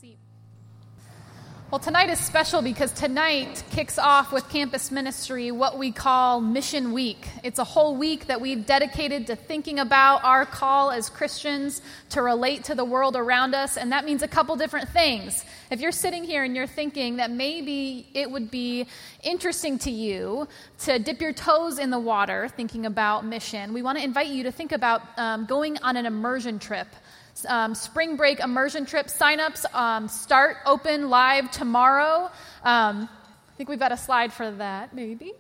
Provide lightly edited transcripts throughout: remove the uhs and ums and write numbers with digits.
seat. Well, tonight is special because tonight kicks off with Campus Ministry what we call Mission Week. It's a whole week that we've dedicated to thinking about our call as Christians to relate to the world around us, and that means a couple different things. If you're sitting here and you're thinking that maybe it would be interesting to you to dip your toes in the water thinking about mission, we want to invite you to think about going on an immersion trip. Spring break immersion trip signups start open live tomorrow. I think we've got a slide for that, maybe.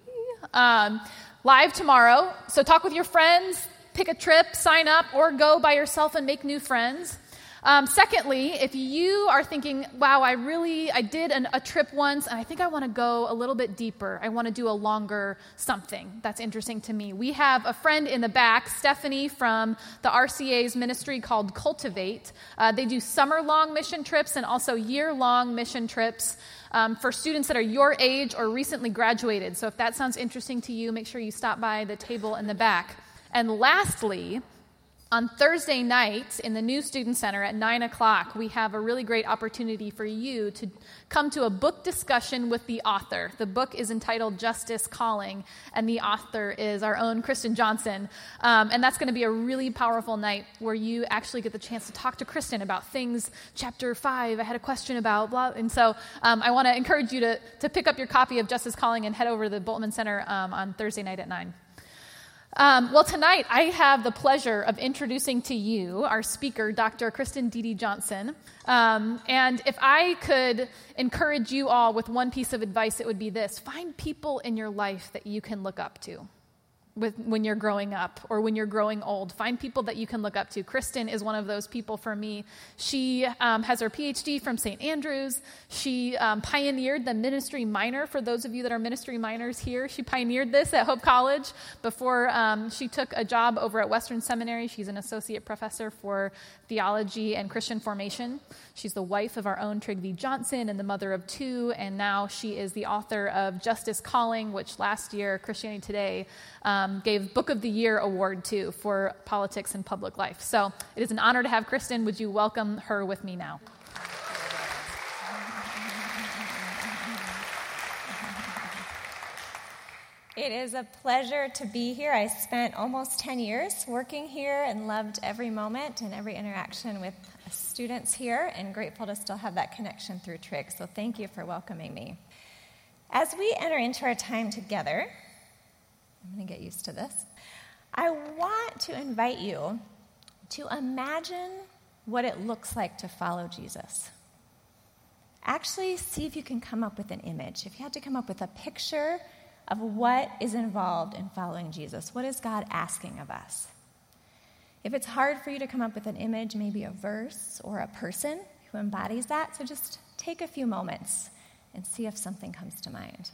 Live tomorrow. So talk with your friends, pick a trip, sign up, or go by yourself and make new friends. Secondly, if you are thinking, wow, I did a trip once, and I think I want to go a little bit deeper. I want to do a longer something that's interesting to me. We have a friend in the back, Stephanie, from the RCA's ministry called Cultivate. They do summer-long mission trips and also year-long mission trips for students that are your age or recently graduated. So if that sounds interesting to you, make sure you stop by the table in the back. And lastly, on Thursday night in the New Student Center at 9 o'clock, we have a really great opportunity for you to come to a book discussion with the author. The book is entitled Justice Calling, and the author is our own Kristen Johnson. And that's going to be a really powerful night where you actually get the chance to talk to Kristen about things. Chapter 5, I had a question about blah. And so I want to encourage you to pick up your copy of Justice Calling and head over to the Bultman Center on Thursday night at 9. Well, tonight I have the pleasure of introducing to you our speaker, Dr. Kristen D.D. Johnson. And if I could encourage you all with one piece of advice, it would be this: find people in your life that you can look up to when you're growing up or when you're growing old. Find people that you can look up to. Kristen is one of those people for me. She has her PhD from St. Andrews. She pioneered the ministry minor. For those of you that are ministry minors here, she pioneered this at Hope College before she took a job over at Western Seminary. She's an associate professor for theology and Christian formation. She's the wife of our own Trigby Johnson and the mother of 2, and now she is the author of Justice Calling, which last year Christianity Today gave Book of the Year award to for politics and public life. So it is an honor to have Kristen. Would you welcome her with me now? It is a pleasure to be here. I spent almost 10 years working here and loved every moment and every interaction with students here, and grateful to still have that connection through Trig. So thank you for welcoming me. As we enter into our time together, I'm going to get used to this. I want to invite you to imagine what it looks like to follow Jesus. Actually, see if you can come up with an image. If you had to come up with a picture of what is involved in following Jesus, what is God asking of us? If it's hard for you to come up with an image, maybe a verse or a person who embodies that, so just take a few moments and see if something comes to mind.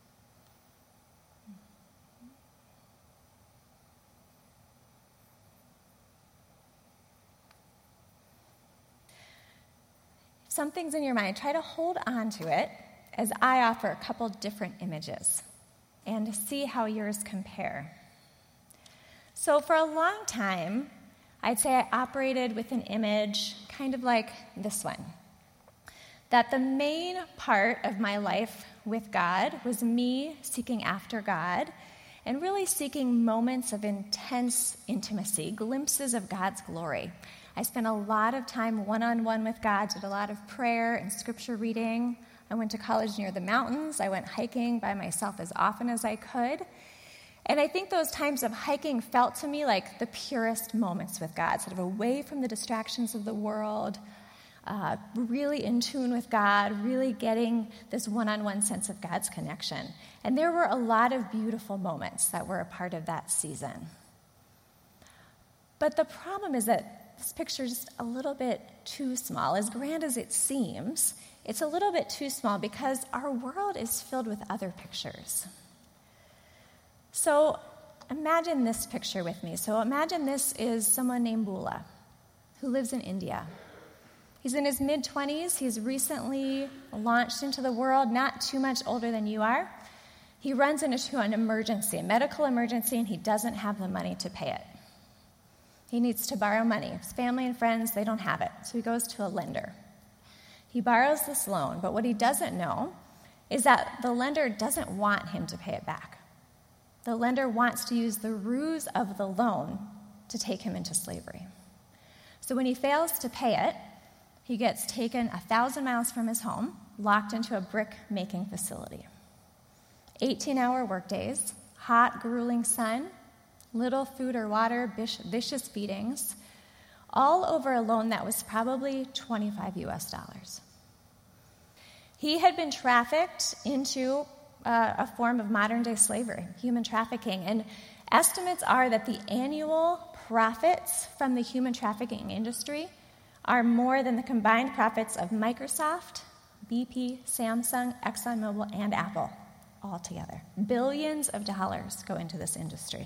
If something's in your mind, try to hold on to it as I offer a couple different images and see how yours compare. So for a long time, I'd say I operated with an image kind of like this one, that the main part of my life with God was me seeking after God and really seeking moments of intense intimacy, glimpses of God's glory. I spent a lot of time one-on-one with God, did a lot of prayer and scripture reading. I went to college near the mountains. I went hiking by myself as often as I could. And I think those times of hiking felt to me like the purest moments with God, sort of away from the distractions of the world, really in tune with God, really getting this one-on-one sense of God's connection. And there were a lot of beautiful moments that were a part of that season. But the problem is that this picture is just a little bit too small. As grand as it seems, it's a little bit too small because our world is filled with other pictures. So imagine this picture with me. So imagine this is someone named Bula who lives in India. He's in his mid-20s. He's recently launched into the world, not too much older than you are. He runs into an emergency, a medical emergency, and he doesn't have the money to pay it. He needs to borrow money. His family and friends, they don't have it. So he goes to a lender. He borrows this loan, but what he doesn't know is that the lender doesn't want him to pay it back. The lender wants to use the ruse of the loan to take him into slavery. So when he fails to pay it, he gets taken 1,000 miles from his home, locked into a brick-making facility. 18-hour workdays, hot, grueling sun, little food or water, vicious feedings, all over a loan that was probably $25 US. He had been trafficked into a form of modern-day slavery, human trafficking, and estimates are that the annual profits from the human trafficking industry are more than the combined profits of Microsoft, BP, Samsung, ExxonMobil, and Apple all together. Billions of dollars go into this industry.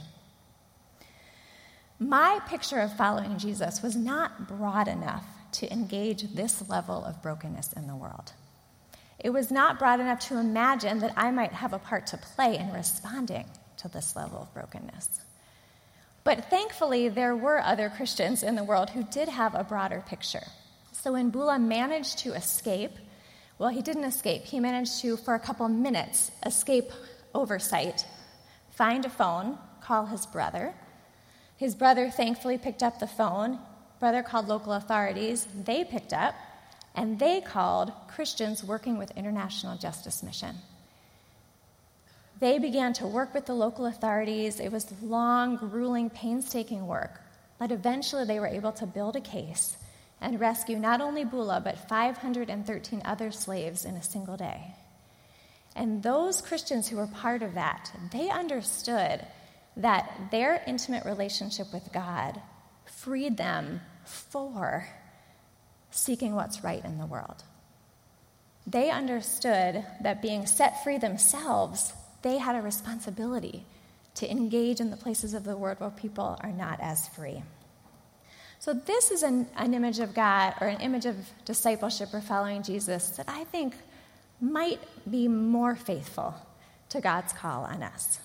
My picture of following Jesus was not broad enough to engage this level of brokenness in the world. It was not broad enough to imagine that I might have a part to play in responding to this level of brokenness. But thankfully, there were other Christians in the world who did have a broader picture. So when Bula managed to escape, well, he didn't escape. He managed to, for a couple minutes, escape oversight, find a phone, call his brother. His brother thankfully picked up the phone. Brother called local authorities. They picked up, and they called Christians working with International Justice Mission. They began to work with the local authorities. It was long, grueling, painstaking work, but eventually they were able to build a case and rescue not only Bula, but 513 other slaves in a single day. And those Christians who were part of that, they understood that their intimate relationship with God freed them for seeking what's right in the world. They understood that being set free themselves, they had a responsibility to engage in the places of the world where people are not as free. So this is an image of God, or an image of discipleship or following Jesus, that I think might be more faithful to God's call on us.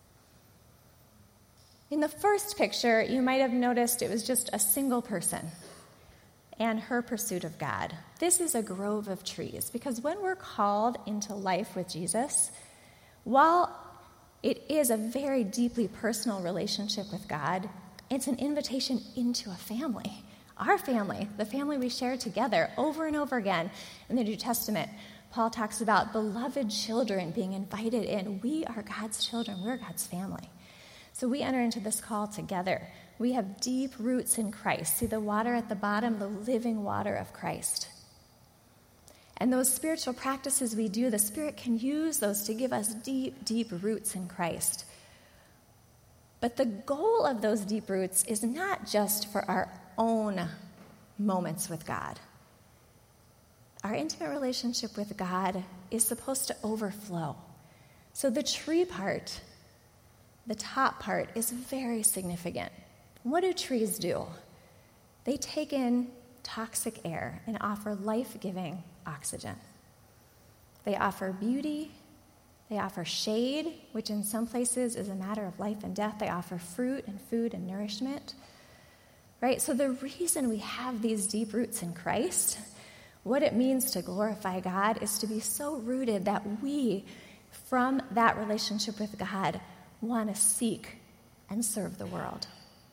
In the first picture, you might have noticed it was just a single person and her pursuit of God. This is a grove of trees, because when we're called into life with Jesus, while it is a very deeply personal relationship with God, it's an invitation into a family. Our family, the family we share together over and over again. In the New Testament, Paul talks about beloved children being invited in. We are God's children. We're God's family. So we enter into this call together. We have deep roots in Christ. See the water at the bottom, the living water of Christ. And those spiritual practices we do, the Spirit can use those to give us deep, deep roots in Christ. But the goal of those deep roots is not just for our own moments with God. Our intimate relationship with God is supposed to overflow. So the tree part, the top part, is very significant. What do trees do? They take in toxic air and offer life-giving oxygen. They offer beauty. They offer shade, which in some places is a matter of life and death. They offer fruit and food and nourishment. Right? So the reason we have these deep roots in Christ, what it means to glorify God, is to be so rooted that we, from that relationship with God, want to seek and serve the world.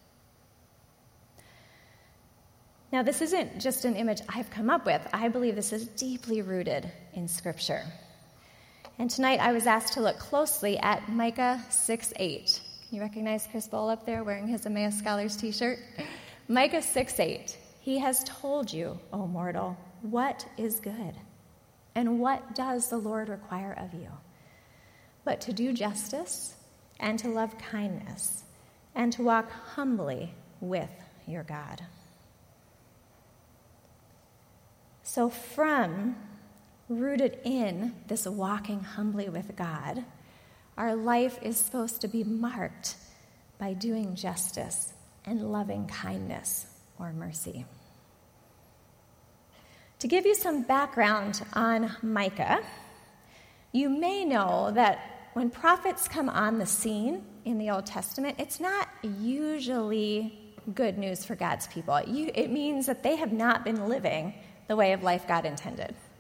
Now, this isn't just an image I've come up with. I believe this is deeply rooted in Scripture. And tonight I was asked to look closely at Micah 6:8. Can you recognize Chris Bowl up there wearing his Emmaus Scholars t-shirt? Micah 6:8. He has told you, O mortal, what is good, and what does the Lord require of you? But to do justice, and to love kindness, and to walk humbly with your God. So from rooted in this walking humbly with God, our life is supposed to be marked by doing justice and loving kindness or mercy. To give you some background on Micah, you may know that when prophets come on the scene in the Old Testament, it's not usually good news for God's people. It means that they have not been living the way of life God intended.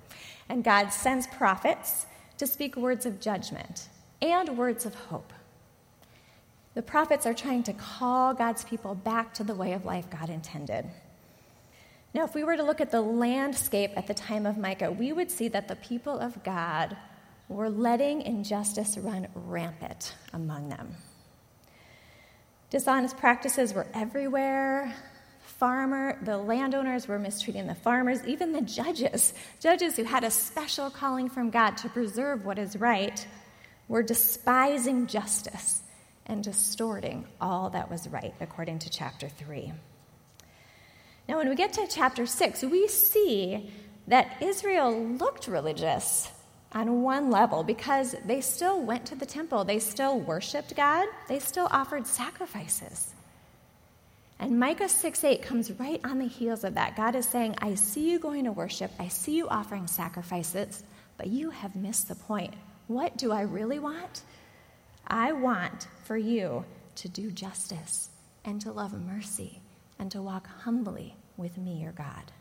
and God sends prophets to speak words of judgment and words of hope. The prophets are trying to call God's people back to the way of life God intended. Now, if we were to look at the landscape at the time of Micah, we would see that the people of God were letting injustice run rampant among them. Dishonest practices were everywhere. The landowners were mistreating the farmers, even the judges who had a special calling from God to preserve what is right, were despising justice and distorting all that was right, according to chapter 3. Now, when we get to chapter 6, we see that Israel looked religious on one level because they still went to the temple, they still worshiped God, they still offered sacrifices. And Micah 6:8 comes right on the heels of that. God is saying, I see you going to worship, I see you offering sacrifices, but you have missed the point. What do I really want? I want for you to do justice and to love mercy and to walk humbly with me, your God.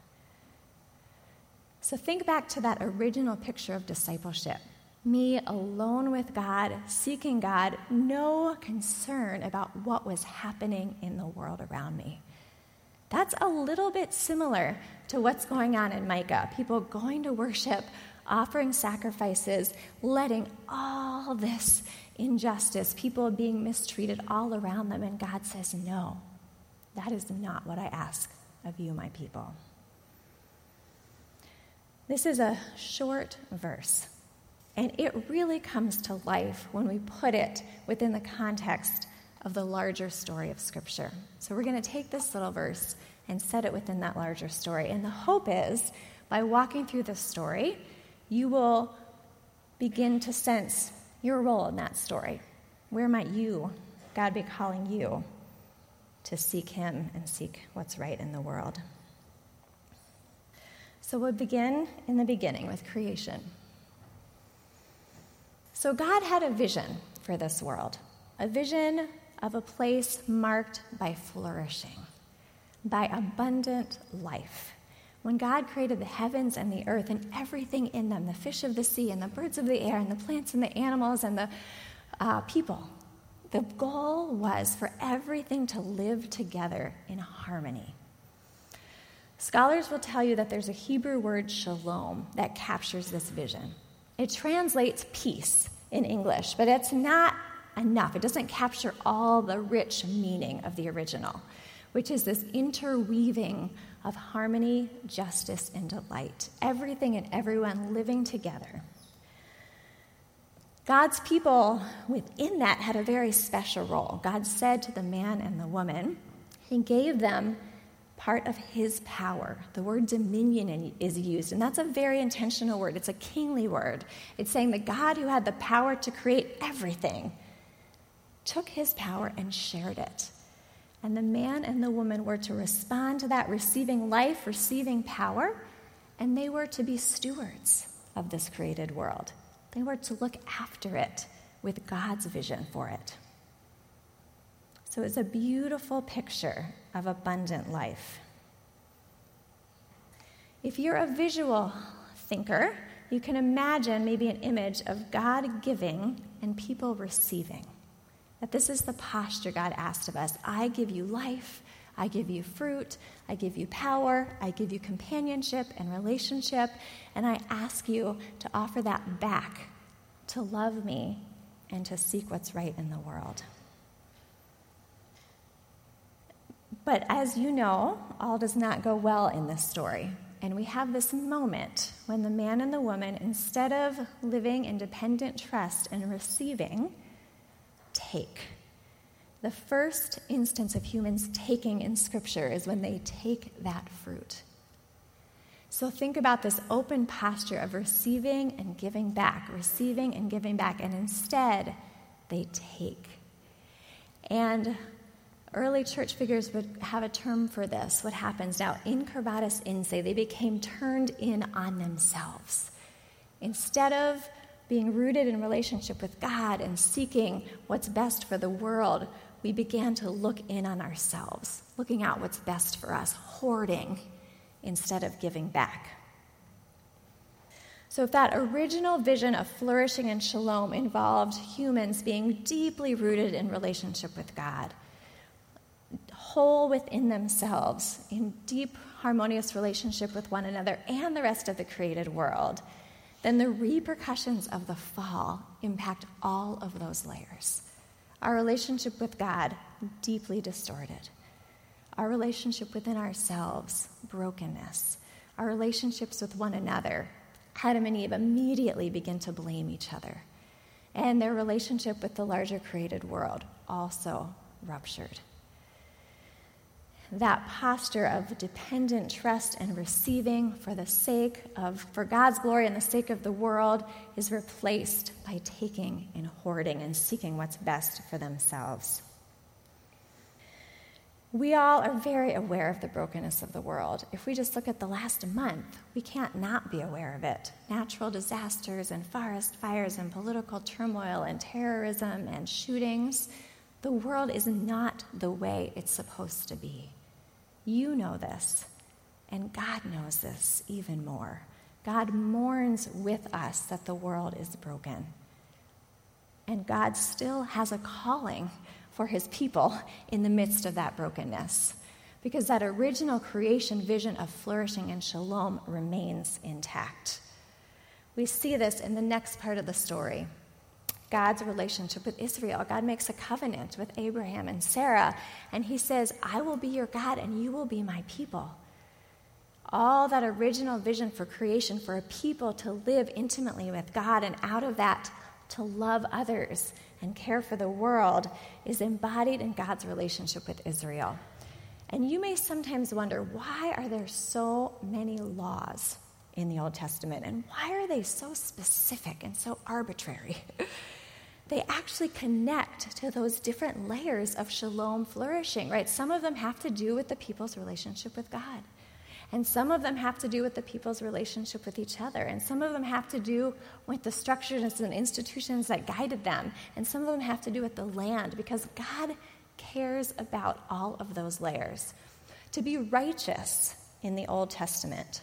So think back to that original picture of discipleship. Me alone with God, seeking God, no concern about what was happening in the world around me. That's a little bit similar to what's going on in Micah. People going to worship, offering sacrifices, letting all this injustice, people being mistreated all around them, and God says, no, that is not what I ask of you, my people. This is a short verse, and it really comes to life when we put it within the context of the larger story of Scripture. So we're going to take this little verse and set it within that larger story. And the hope is, by walking through this story, you will begin to sense your role in that story. Where might you, God, be calling you to seek Him and seek what's right in the world? So we'll begin in the beginning with creation. So God had a vision for this world, a vision of a place marked by flourishing, by abundant life. When God created the heavens and the earth and everything in them, the fish of the sea and the birds of the air and the plants and the animals and the people, the goal was for everything to live together in harmony. Scholars will tell you that there's a Hebrew word, shalom, that captures this vision. It translates peace in English, but it's not enough. It doesn't capture all the rich meaning of the original, which is this interweaving of harmony, justice, and delight. Everything and everyone living together. God's people within that had a very special role. God said to the man and the woman, He gave them part of His power. The word dominion is used, and that's a very intentional word. It's a kingly word. It's saying that God, who had the power to create everything, took His power and shared it. And the man and the woman were to respond to that, receiving life, receiving power, and they were to be stewards of this created world. They were to look after it with God's vision for it. So it's a beautiful picture of abundant life. If you're a visual thinker, you can imagine maybe an image of God giving and people receiving. That this is the posture God asked of us. I give you life, I give you fruit, I give you power, I give you companionship and relationship, and I ask you to offer that back, to love me, and to seek what's right in the world. But as you know, all does not go well in this story. And we have this moment when the man and the woman, instead of living in dependent trust and receiving, take. The first instance of humans taking in Scripture is when they take that fruit. So think about this open posture of receiving and giving back, and instead they take. And early church figures would have a term for this. What happens now? Incurvatus inse. They became turned in on themselves. Instead of being rooted in relationship with God and seeking what's best for the world, we began to look in on ourselves, looking out what's best for us, hoarding instead of giving back. So if that original vision of flourishing and shalom involved humans being deeply rooted in relationship with God, whole within themselves, in deep harmonious relationship with one another and the rest of the created world, then the repercussions of the fall impact all of those layers. Our relationship with God, deeply distorted. Our relationship within ourselves, brokenness. Our relationships with one another, Adam and Eve immediately begin to blame each other. And their relationship with the larger created world, also ruptured. That posture of dependent trust and receiving for God's glory and the sake of the world is replaced by taking and hoarding and seeking what's best for themselves. We all are very aware of the brokenness of the world. If we just look at the last month, we can't not be aware of it. Natural disasters and forest fires and political turmoil and terrorism and shootings. The world is not the way it's supposed to be. You know this, and God knows this even more. God mourns with us that the world is broken. And God still has a calling for his people in the midst of that brokenness, because that original creation vision of flourishing and shalom remains intact. We see this in the next part of the story. God's relationship with Israel. God makes a covenant with Abraham and Sarah, and he says, I will be your God and you will be my people. All that original vision for creation, for a people to live intimately with God, and out of that to love others and care for the world, is embodied in God's relationship with Israel. And you may sometimes wonder, why are there so many laws in the Old Testament, and why are they so specific and so arbitrary? They actually connect to those different layers of shalom flourishing, right? Some of them have to do with the people's relationship with God. And some of them have to do with the people's relationship with each other. And some of them have to do with the structures and institutions that guided them. And some of them have to do with the land, because God cares about all of those layers. To be righteous in the Old Testament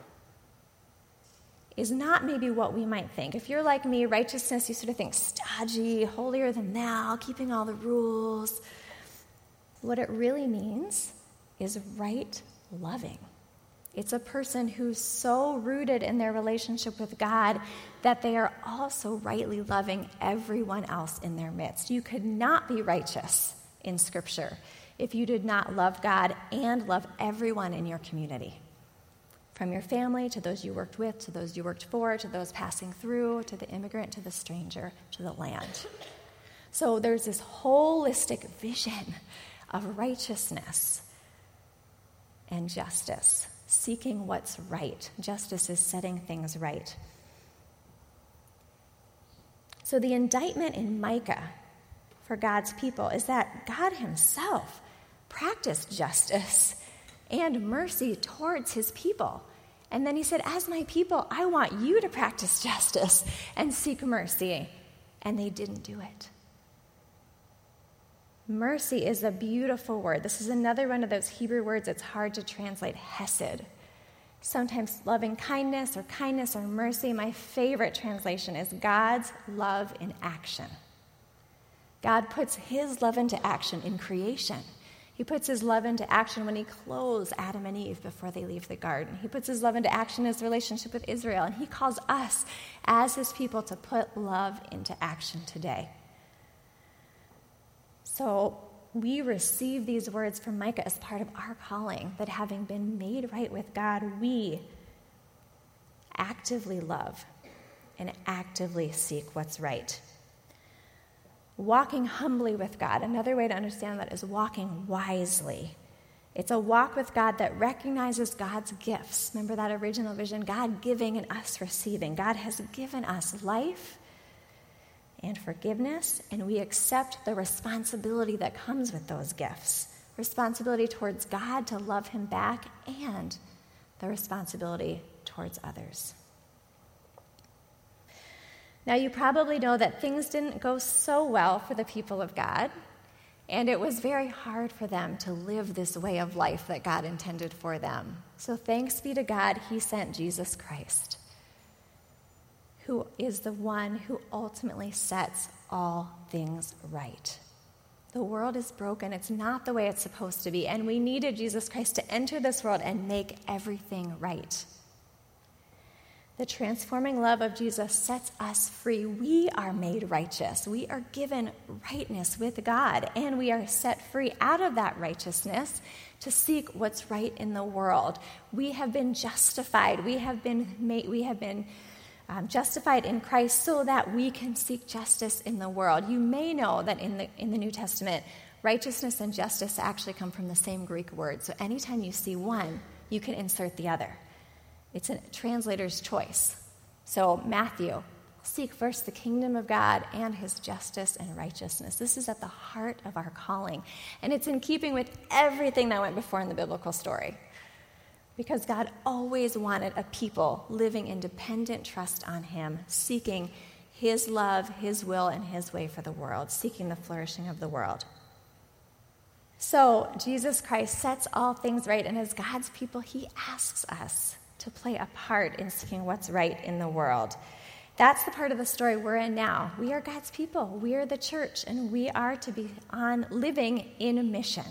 is not maybe what we might think. If you're like me, righteousness, you sort of think stodgy, holier than thou, keeping all the rules. What it really means is right loving. It's a person who's so rooted in their relationship with God that they are also rightly loving everyone else in their midst. You could not be righteous in Scripture if you did not love God and love everyone in your community. From your family, to those you worked with, to those you worked for, to those passing through, to the immigrant, to the stranger, to the land. So there's this holistic vision of righteousness and justice, seeking what's right. Justice is setting things right. So the indictment in Micah for God's people is that God himself practiced justice and mercy towards his people. And then he said, as my people, I want you to practice justice and seek mercy. And they didn't do it. Mercy is a beautiful word. This is another one of those Hebrew words that's hard to translate, hesed. Sometimes loving kindness or mercy. My favorite translation is God's love in action. God puts his love into action in creation. He puts his love into action when he clothes Adam and Eve before they leave the garden. He puts his love into action in his relationship with Israel. And he calls us as his people to put love into action today. So we receive these words from Micah as part of our calling, that having been made right with God, we actively love and actively seek what's right. Walking humbly with God, another way to understand that is walking wisely. It's a walk with God that recognizes God's gifts. Remember that original vision? God giving and us receiving. God has given us life and forgiveness, and we accept the responsibility that comes with those gifts. Responsibility towards God to love him back, and the responsibility towards others. Now, you probably know that things didn't go so well for the people of God, and it was very hard for them to live this way of life that God intended for them. So thanks be to God, he sent Jesus Christ. who is the one who ultimately sets all things right. The world is broken. It's not the way it's supposed to be. And we needed Jesus Christ to enter this world and make everything right. The transforming love of Jesus sets us free. We are made righteous. We are given rightness with God, and we are set free out of that righteousness to seek what's right in the world. We have been justified. We have been justified in Christ so that we can seek justice in the world. You may know that in the New Testament, righteousness and justice actually come from the same Greek word. So anytime you see one, you can insert the other. It's a translator's choice. So Matthew, seek first the kingdom of God and his justice and righteousness. This is at the heart of our calling. And it's in keeping with everything that went before in the biblical story. Because God always wanted a people living in dependent trust on him, seeking his love, his will, and his way for the world, seeking the flourishing of the world. So Jesus Christ sets all things right, and as God's people, he asks us to play a part in seeking what's right in the world. That's the part of the story we're in now. We are God's people. We are the church, and we are to be living in a mission.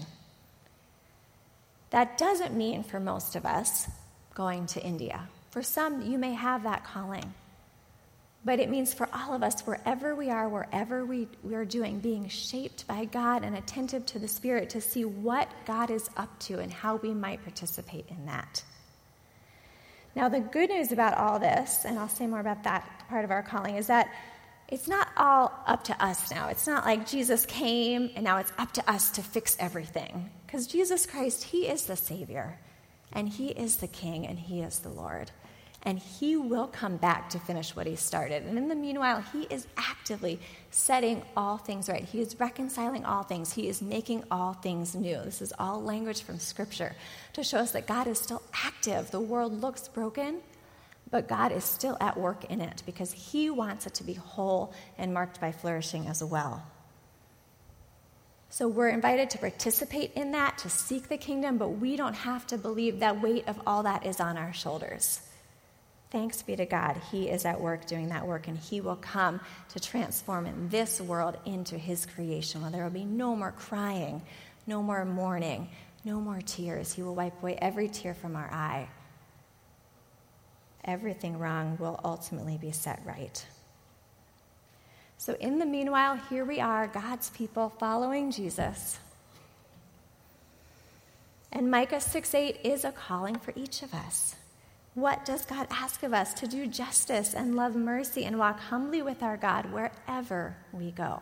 That doesn't mean for most of us going to India. For some, you may have that calling. But it means for all of us, wherever we are, wherever we are doing, being shaped by God and attentive to the Spirit to see what God is up to and how we might participate in that. Now, the good news about all this, and I'll say more about that part of our calling, is that it's not all up to us now. It's not like Jesus came and now it's up to us to fix everything. Because Jesus Christ, he is the Savior, and he is the King, and he is the Lord. And he will come back to finish what he started. And in the meanwhile, he is actively setting all things right. He is reconciling all things. He is making all things new. This is all language from Scripture to show us that God is still active. The world looks broken, but God is still at work in it because he wants it to be whole and marked by flourishing as well. So we're invited to participate in that, to seek the kingdom, but we don't have to believe that weight of all that is on our shoulders. Thanks be to God. He is at work doing that work, and he will come to transform this world into his creation, where there will be no more crying, no more mourning, no more tears. He will wipe away every tear from our eye. Everything wrong will ultimately be set right. So in the meanwhile, here we are, God's people following Jesus. And Micah 6:8 is a calling for each of us. What does God ask of us? To do justice and love mercy and walk humbly with our God wherever we go.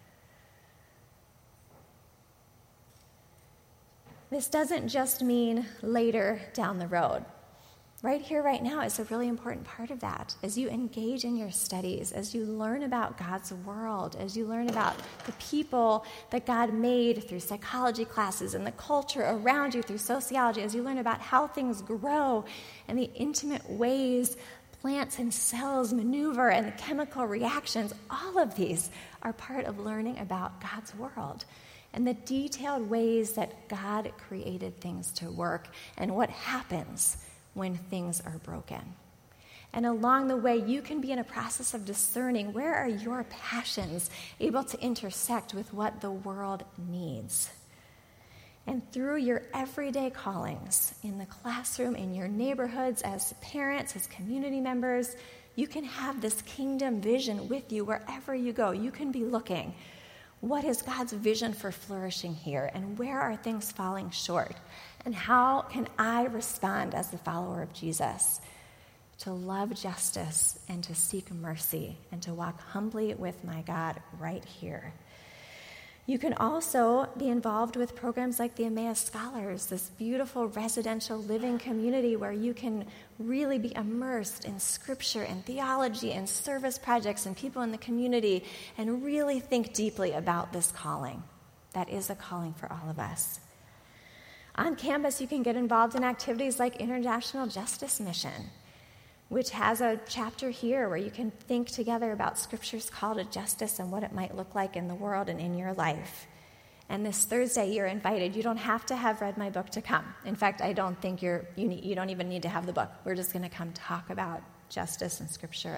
This doesn't just mean later down the road. Right here, right now is a really important part of that. As you engage in your studies, as you learn about God's world, as you learn about the people that God made through psychology classes and the culture around you through sociology, as you learn about how things grow and the intimate ways plants and cells maneuver and the chemical reactions, all of these are part of learning about God's world and the detailed ways that God created things to work and what happens when things are broken. And along the way, you can be in a process of discerning where are your passions able to intersect with what the world needs. And through your everyday callings, in the classroom, in your neighborhoods, as parents, as community members, you can have this kingdom vision with you wherever you go. You can be looking, what is God's vision for flourishing here? And where are things falling short? And how can I respond as the follower of Jesus to love justice and to seek mercy and to walk humbly with my God right here? You can also be involved with programs like the Emmaus Scholars, this beautiful residential living community where you can really be immersed in scripture and theology and service projects and people in the community and really think deeply about this calling. That is a calling for all of us. On campus, you can get involved in activities like International Justice Mission, which has a chapter here where you can think together about Scripture's call to justice and what it might look like in the world and in your life. And this Thursday, you're invited. You don't have to have read my book to come. In fact, I don't think you don't even need to have the book. We're just going to come talk about justice and Scripture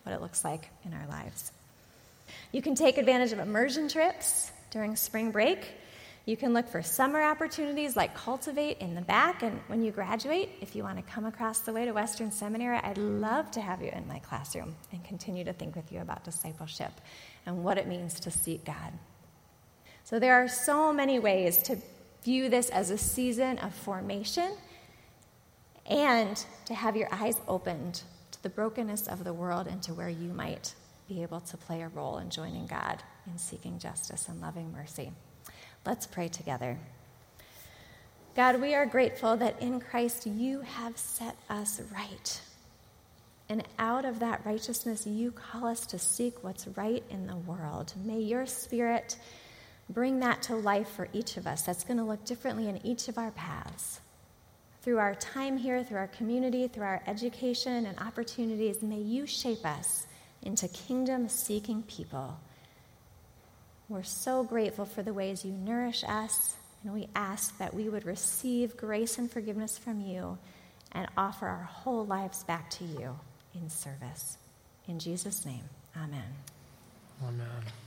what it looks like in our lives. You can take advantage of immersion trips during spring break. You can look for summer opportunities like Cultivate in the back, and when you graduate, if you want to come across the way to Western Seminary, I'd love to have you in my classroom and continue to think with you about discipleship and what it means to seek God. So there are so many ways to view this as a season of formation and to have your eyes opened to the brokenness of the world and to where you might be able to play a role in joining God in seeking justice and loving mercy. Let's pray together. God, we are grateful that in Christ you have set us right. And out of that righteousness, you call us to seek what's right in the world. May your Spirit bring that to life for each of us. That's going to look differently in each of our paths. Through our time here, through our community, through our education and opportunities, may you shape us into kingdom-seeking people. We're so grateful for the ways you nourish us, and we ask that we would receive grace and forgiveness from you and offer our whole lives back to you in service. In Jesus' name, amen. Amen.